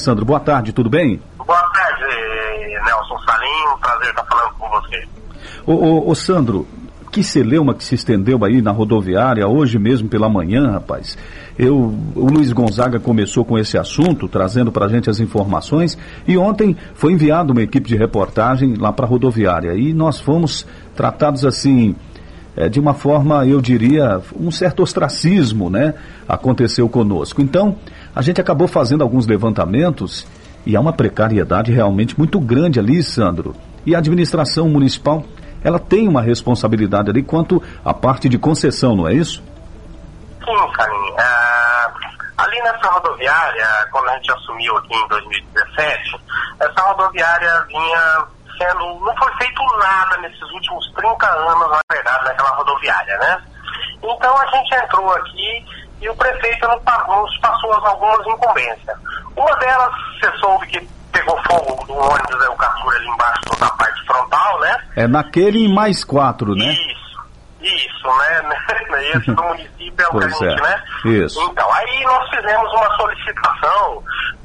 Sandro, boa tarde, tudo bem? Boa tarde, Nelson Salim, prazer estar falando com você. Ô Sandro, que celeuma que se estendeu aí na rodoviária hoje mesmo pela manhã, rapaz. O Luiz Gonzaga começou com esse assunto, trazendo pra gente as informações, e ontem foi enviada uma equipe de reportagem lá pra rodoviária, e nós fomos tratados assim, de uma forma, eu diria, um certo ostracismo, né, aconteceu conosco. Então, a gente acabou fazendo alguns levantamentos, e há uma precariedade realmente muito grande ali, Sandro, e a administração municipal, ela tem uma responsabilidade ali quanto à parte de concessão, não é isso? Sim, Salim. Ali nessa rodoviária, quando a gente assumiu aqui em 2017, essa rodoviária vinha sendo... Não foi feito nada nesses últimos 30 anos, na verdade, naquela rodoviária, né? Então a gente entrou aqui e o prefeito nos passou algumas incumbências. Uma delas, você soube que pegou fogo do ônibus da Eucatura ali embaixo da parte frontal, né? É naquele mais 4, né? Isso, né? Esse do município é o que a gente, né? Isso. Então, aí nós fizemos uma solicitação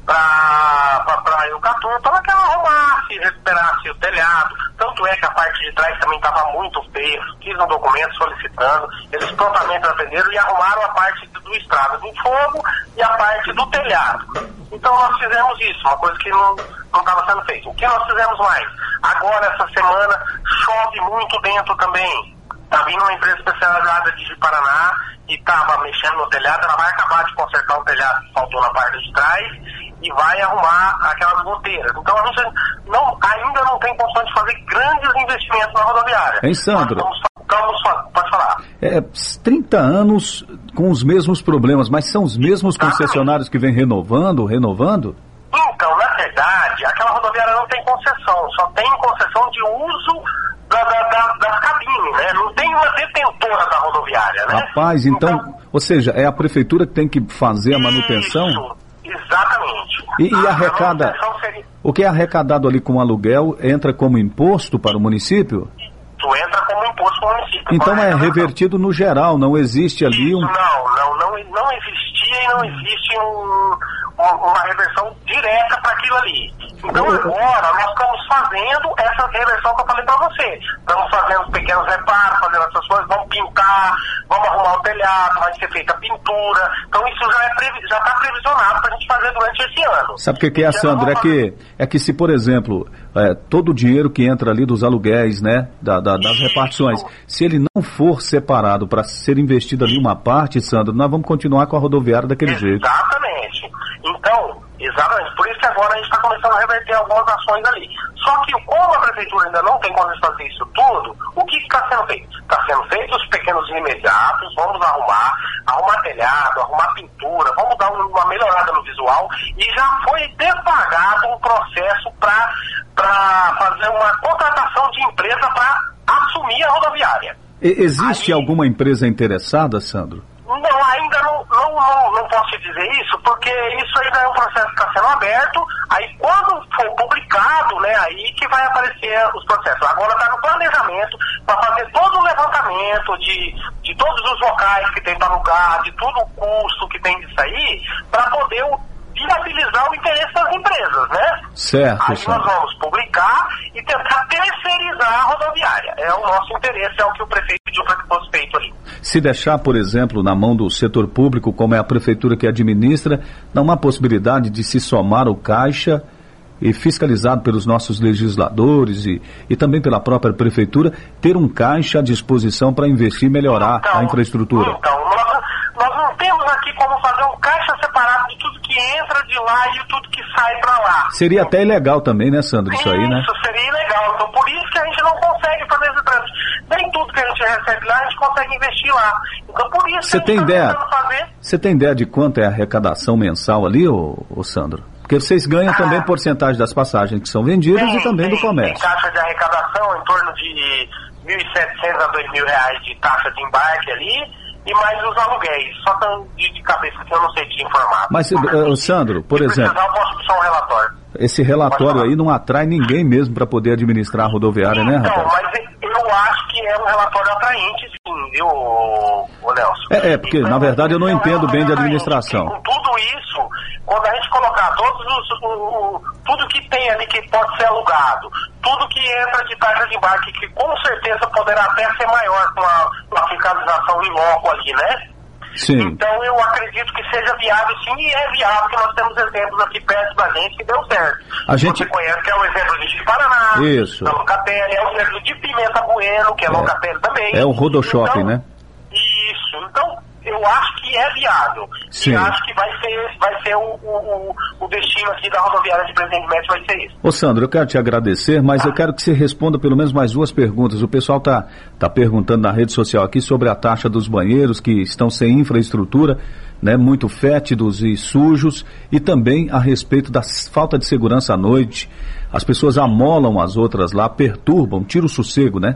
para Eucatura, para que ela arrumasse, recuperasse o telhado. Tanto é que a parte de trás também estava muito feia. Fiz um documento solicitando, eles prontamente atenderam e arrumaram a parte do estrago do fogo e a parte do telhado. Então nós fizemos isso, uma coisa que não estava sendo feita. O que nós fizemos mais? Agora, essa semana, chove muito dentro também. Está vindo uma empresa especializada de Paraná e estava mexendo no telhado, ela vai acabar de consertar o telhado que faltou na parte de trás e vai arrumar aquelas goteiras. Então a gente ainda não tem condição de fazer grandes investimentos na rodoviária. Hein, Sandro? Pode falar. 30 anos com os mesmos problemas, mas são os mesmos concessionários que vêm renovando? Então, na verdade, aquela rodoviária não tem concessão, só tem concessão de uso das cabines, né? Não tem uma detentora da rodoviária, né? Rapaz, então, ou seja, é a prefeitura que tem que fazer a manutenção? Isso, exatamente. E arrecada, o que é arrecadado ali com aluguel entra como imposto para o município? Isso entra como imposto para o município. Então é revertido no geral, não existe ali Não existia e não existe uma reversão direta para aquilo ali. Então agora nós estamos fazendo essa reversão que eu falei para você. Estamos fazendo pequenos reparos, fazendo essas coisas, vamos pintar, vamos arrumar o telhado, vai ser feita a pintura. Então isso já está previsionado para a gente fazer durante esse ano. Sabe o que é, Sandro? É que se, por exemplo, todo o dinheiro que entra ali dos aluguéis, né, das repartições, se ele não for separado para ser investido ali uma parte, Sandro, nós vamos continuar com a rodoviária daquele jeito. Exatamente. Então, exatamente. Por isso que agora a gente está começando a reverter algumas ações ali. Só que como a prefeitura ainda não tem como fazer isso tudo, o que está sendo feito? Está sendo feito os pequenos imediatos, vamos arrumar telhado, arrumar pintura, vamos dar uma melhorada no visual e já foi devagado um processo para fazer uma contratação de empresa para assumir a rodoviária. Existe alguma empresa interessada, Sandro? Não, ainda não posso te dizer isso, porque isso ainda é um processo que está sendo aberto, aí quando for publicado, né, aí que vai aparecer os processos. Agora está no planejamento para fazer todo o levantamento de todos os locais que tem para alugar, de todo o custo que tem disso aí, para poder viabilizar o interesse das empresas, né? Certo, aí nós vamos publicar e tentar terceirizar a rodoviária. É o nosso interesse, é o que o prefeito pediu para que fosse feito ali. Se deixar, por exemplo, na mão do setor público, como é a prefeitura que administra, não há possibilidade de se somar o caixa e fiscalizado pelos nossos legisladores e também pela própria prefeitura, ter um caixa à disposição para investir e melhorar a infraestrutura? Então, nós não temos aqui como fazer um caixa separado de tudo que entra de lá e de tudo que sai para lá. Seria até ilegal também, né, Sandro, isso aí, né? Isso seria ilegal, então por isso que a gente não consegue fazer esse trânsito. Nem tudo que a gente recebe lá, a gente consegue investir lá. Então por isso Você tem ideia? Você tem ideia de quanto é a arrecadação mensal ali, ô Sandro? Porque vocês ganham também porcentagem das passagens que são vendidas e também do comércio. Tem taxa de arrecadação em torno de R$ 1.700 a R$ 2.000 de taxa de embarque ali, e mais os aluguéis. Só de cabeça que eu não sei te informar. Mas, Sandro, por exemplo, eu posso puxar um relatório. Esse relatório aí não atrai ninguém mesmo para poder administrar a rodoviária, né, rapaz? Então, mas eu acho que é um relatório atraente, sim, viu, Nelson? Porque, na verdade, eu não entendo bem de administração. Com quando a gente colocar tudo que tem ali que pode ser alugado, tudo que entra de taxa de embarque, que com certeza poderá até ser maior com a fiscalização em loco ali, né? Sim. Então eu acredito que seja viável, sim, e é viável, que nós temos exemplos aqui perto da gente que deu certo. Você conhece, que é o exemplo de Paraná, isso, da Locatelli, é o exemplo de Pimenta Bueno, que é Locatelli também. É o Rodoshop, então, né? Isso, então eu acho que é viável. Sim. E acho que vai ser o destino aqui da rodoviária de Presidente Médici, vai ser isso. Ô Sandro, eu quero te agradecer, mas eu quero que você responda pelo menos mais duas perguntas. O pessoal tá perguntando na rede social aqui sobre a taxa dos banheiros que estão sem infraestrutura, né, muito fétidos e sujos, e também a respeito da falta de segurança à noite. As pessoas amolam as outras lá, perturbam, tiram o sossego, né?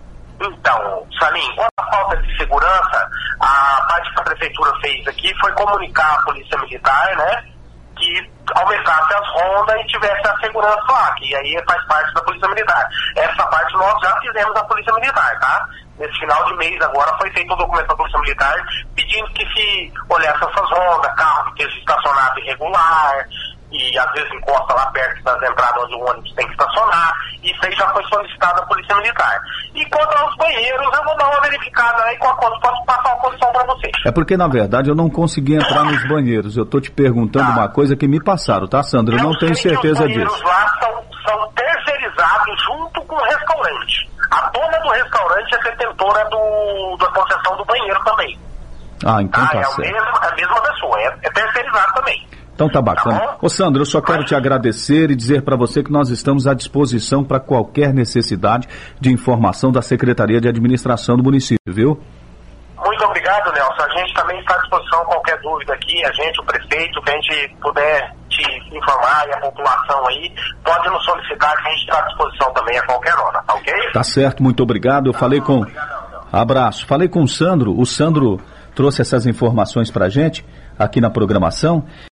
Então, Salim, com a falta de segurança, a parte que a prefeitura fez aqui foi comunicar à Polícia Militar, né, que aumentasse as rondas e tivesse a segurança lá, que aí faz parte da Polícia Militar. Essa parte nós já fizemos na Polícia Militar, tá? Nesse final de mês agora foi feito um documento da Polícia Militar pedindo que se olhasse essas rondas, carro que esteja estacionado irregular, e às vezes encosta lá perto das entradas onde o ônibus tem que estacionar. Isso aí já foi solicitado à Polícia Militar. E quanto aos banheiros, eu vou dar uma verificada aí com a conta, posso passar uma posição para vocês. É porque, na verdade, eu não consegui entrar nos banheiros. Eu tô te perguntando uma coisa que me passaram, tá, Sandro? Eu não tenho certeza disso. Os banheiros lá são terceirizados junto com o restaurante. A dona do restaurante é detentora da concessão do banheiro também. Ah, então tá é certo. a mesma pessoa, é terceirizado também. Então tá bacana. Tá, ô Sandro, eu só quero te agradecer e dizer para você que nós estamos à disposição para qualquer necessidade de informação da Secretaria de Administração do município, viu? Muito obrigado, Nelson. A gente também está à disposição, qualquer dúvida aqui, a gente, o prefeito, que a gente puder te informar e a população aí, pode nos solicitar que a gente está à disposição também a qualquer hora, tá ok? Tá certo, muito obrigado. Eu falei com... Abraço. Falei com o Sandro trouxe essas informações pra gente aqui na programação.